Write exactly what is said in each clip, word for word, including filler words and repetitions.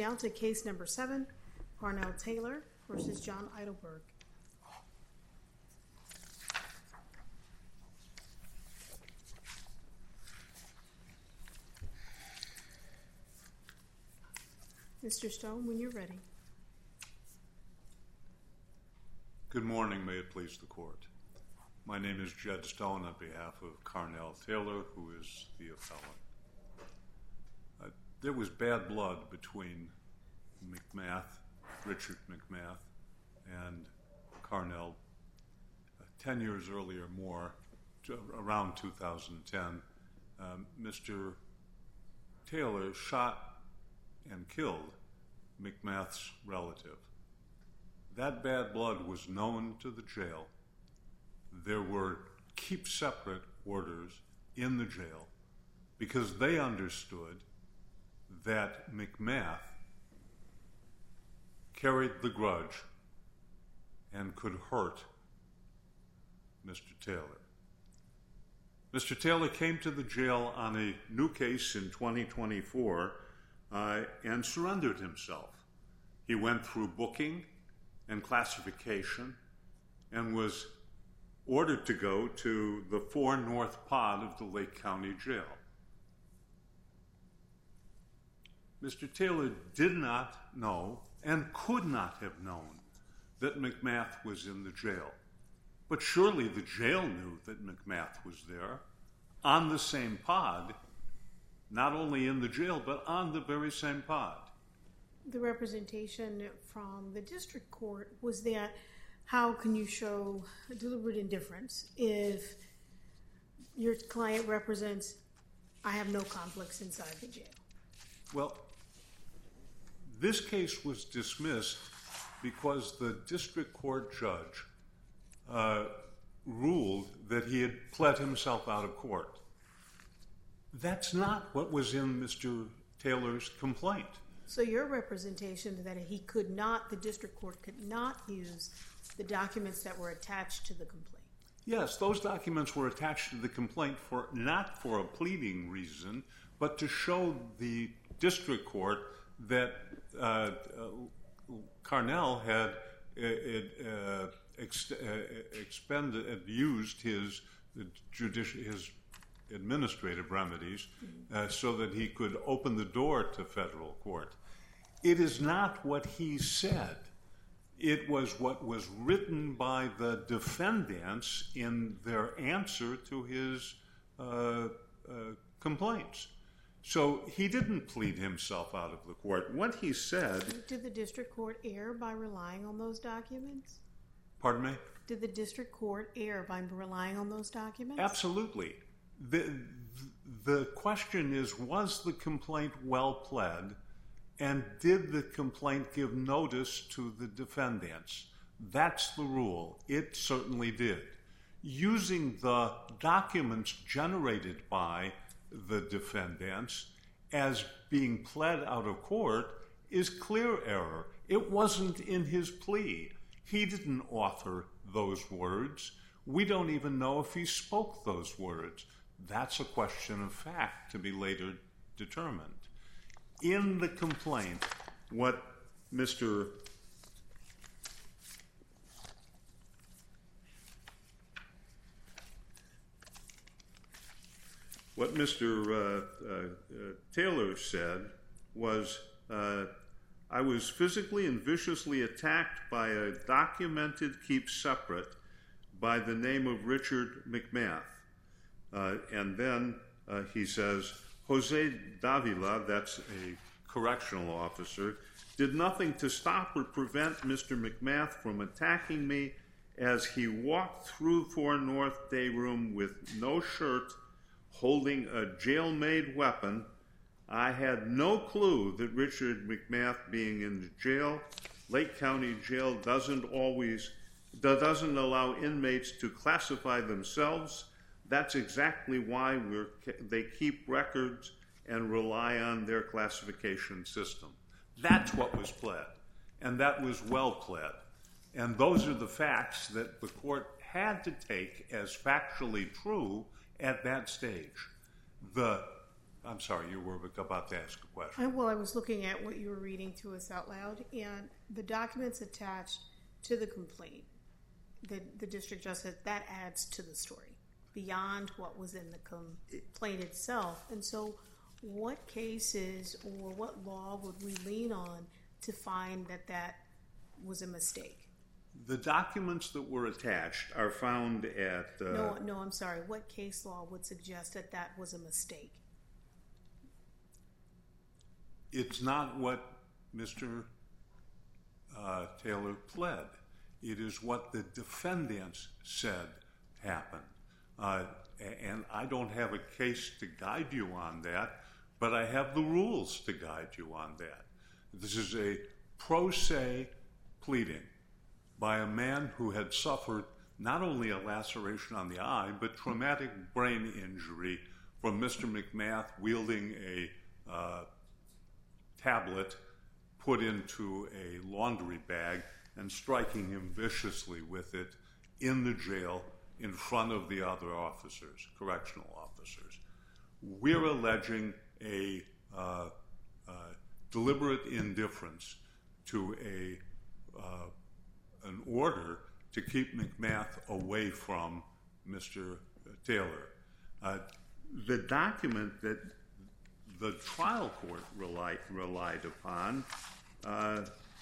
down to case number seven, Carnell Taylor versus John Eitelberg. Mister Stone, when you're ready. Good morning, may it please the court. My name is Jed Stone on behalf of Carnell Taylor, who is the appellant. Uh, there was bad blood between McMath, Richard McMath, and Carnell uh, ten years earlier more, to, around two thousand ten. Um, Mister Taylor shot and killed McMath's relative. That bad blood was known to the jail. There were keep separate orders in the jail because they understood that McMath carried the grudge and could hurt Mister Taylor. Mister Taylor came to the jail on a new case in twenty twenty-four uh, and surrendered himself. He went through booking and classification and was ordered to go to the four North Pod of the Lake County Jail. Mister Taylor did not know and could not have known that McMath was in the jail. But surely the jail knew that McMath was there on the same pod, not only in the jail, but on the very same pod. The representation from the district court was that how can you show deliberate indifference if your client represents, I have no conflicts inside the jail? Well, this case was dismissed because the district court judge uh, ruled that he had pled himself out of court. That's not what was in Mister Taylor's complaint. So your representation that he could not, the district court could not use the documents that were attached to the complaint. Yes, those documents were attached to the complaint for not for a pleading reason, but to show the district court that uh, uh, Carnell had uh, ex- uh, expended, uh, used his judicial, his administrative remedies uh, so that he could open the door to federal court. It is not what he said. It was what was written by the defendants in their answer to his uh, uh, complaints. So he didn't plead himself out of the court. What he said... Did the district court err by relying on those documents? Pardon me? Did the district court err by relying on those documents? Absolutely. The, the question is, was the complaint well pled, and did the complaint give notice to the defendants? That's the rule. It certainly did. Using the documents generated by the defendants as being pled out of court is clear error. It wasn't in his plea. He didn't author those words. We don't even know if he spoke those words. That's a question of fact to be later determined. In the complaint, what Mister What Mister Uh, uh, uh, Taylor said was, uh, I was physically and viciously attacked by a documented keep separate by the name of Richard McMath. Uh, and then uh, he says, Jose Davila, that's a correctional officer, did nothing to stop or prevent Mister McMath from attacking me as he walked through four North Day Room with no shirt, holding a jail-made weapon. I had no clue that Richard McMath being in the jail, Lake County Jail doesn't always, doesn't allow inmates to classify themselves. That's exactly why we're, they keep records and rely on their classification system. That's what was pled, and that was well pled. And those are the facts that the court had to take as factually true at that stage. The I'm sorry, you were about to ask a question. I, well, I was looking at what you were reading to us out loud, and the documents attached to the complaint, the, the district judge said that adds to the story beyond what was in the complaint itself. And so what cases or what law would we lean on to find that that was a mistake? The documents that were attached are found at... Uh, no, no, I'm sorry. What case law would suggest that that was a mistake? It's not what Mister Uh, Taylor pled. It is what the defendants said happened. Uh, and I don't have a case to guide you on that, but I have the rules to guide you on that. This is a pro se pleading by a man who had suffered not only a laceration on the eye, but traumatic brain injury from Mister McMath wielding a uh, tablet put into a laundry bag and striking him viciously with it in the jail in front of the other officers, correctional officers. We're alleging a uh, uh, deliberate indifference to a uh, an order to keep McMath away from Mister Taylor. Uh, the document that the trial court relied, relied upon uh,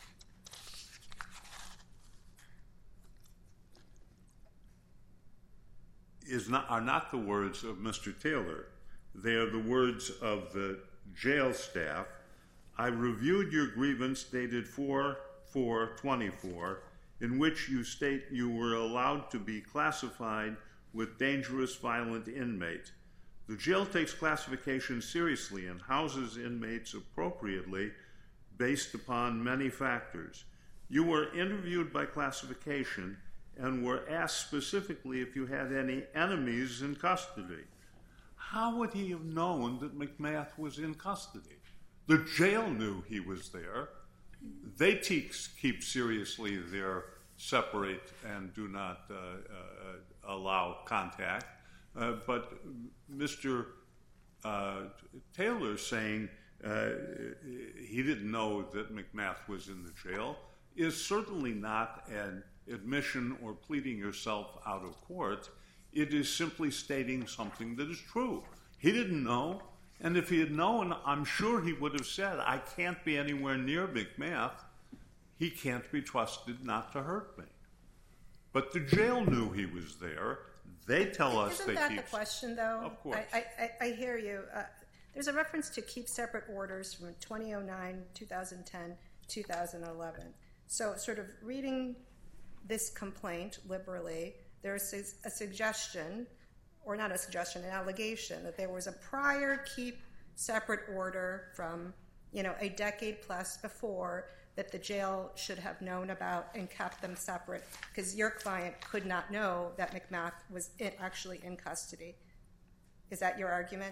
is not, are not the words of Mister Taylor. They are the words of the jail staff. I reviewed your grievance dated four four twenty-four, in which you state you were allowed to be classified with dangerous, violent inmate. The jail takes classification seriously and houses inmates appropriately based upon many factors. You were interviewed by classification and were asked specifically if you had any enemies in custody. How would he have known that McMath was in custody? The jail knew he was there. They te- keep seriously their separate and do not uh, uh, allow contact. Uh, but Mister Uh, Taylor saying uh, he didn't know that McMath was in the jail is certainly not an admission or pleading yourself out of court. It is simply stating something that is true. He didn't know, and if he had known, I'm sure he would have said, I can't be anywhere near McMath. He can't be trusted not to hurt me. But the jail knew he was there. They tell us they keep... Isn't that the question, though? Of course. I, I, I hear you. Uh, there's a reference to keep separate orders from twenty oh nine, twenty ten, two thousand eleven. So sort of reading this complaint liberally, there's a, a suggestion, or not a suggestion, an allegation, that there was a prior keep separate order from, you know, a decade plus before that the jail should have known about and kept them separate because your client could not know that McMath was in, actually in custody. Is that your argument?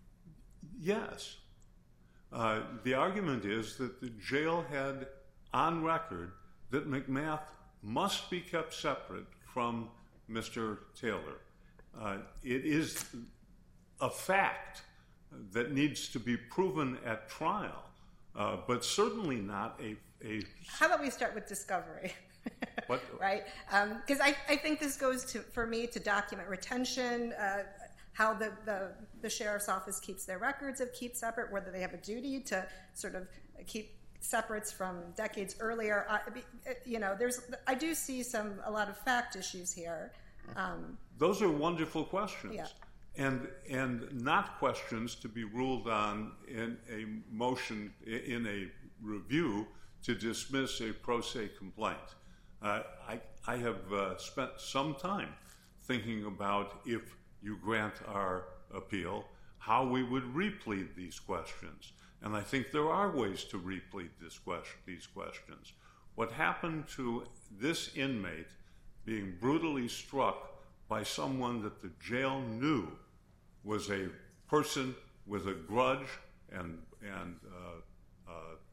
Yes. Uh, the argument is that the jail had on record that McMath must be kept separate from Mister Taylor. Uh, it is a fact that needs to be proven at trial, uh, but certainly not a, a... How about we start with discovery? What? Right? Because um, I, I think this goes to, for me, to document retention, uh, how the, the, the sheriff's office keeps their records of keep separate, whether they have a duty to sort of keep separates from decades earlier. I, you know, there's, I do see some, a lot of fact issues here. Um, Those are wonderful questions. Yeah. And, and not questions to be ruled on in a motion, in a review to dismiss a pro se complaint. Uh, I, I have uh, spent some time thinking about, if you grant our appeal, how we would replead these questions. And I think there are ways to replead this question, these questions. What happened to this inmate being brutally struck by someone that the jail knew was a person with a grudge and, and uh,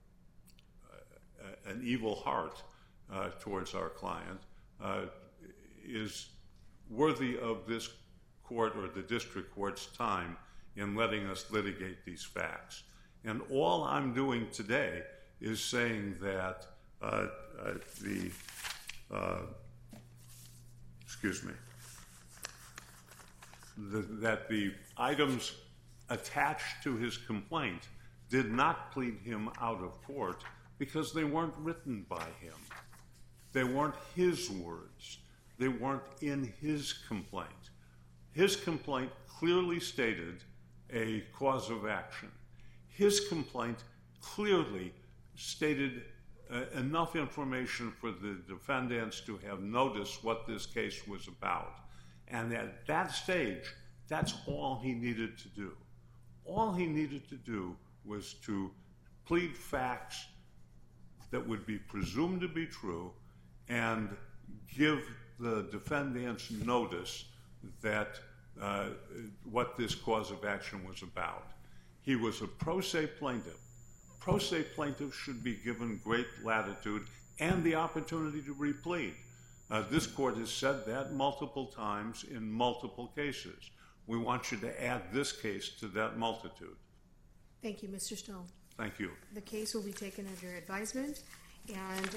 uh, an evil heart uh, towards our client uh, is worthy of this court or the district court's time in letting us litigate these facts. And all I'm doing today is saying that uh, uh, the, uh, excuse me, the, that the items attached to his complaint did not plead him out of court because they weren't written by him. They weren't his words. They weren't in his complaint. His complaint clearly stated a cause of action. His complaint clearly stated uh, enough information for the defendants to have noticed what this case was about. And at that stage, that's all he needed to do. All he needed to do was to plead facts that would be presumed to be true and give the defendants notice that uh, what this cause of action was about. He was a pro se plaintiff. Pro se plaintiffs should be given great latitude and the opportunity to replead. Uh, this court has said that multiple times in multiple cases. We want you to add this case to that multitude. Thank you, Mister Stone. Thank you. The case will be taken under advisement, and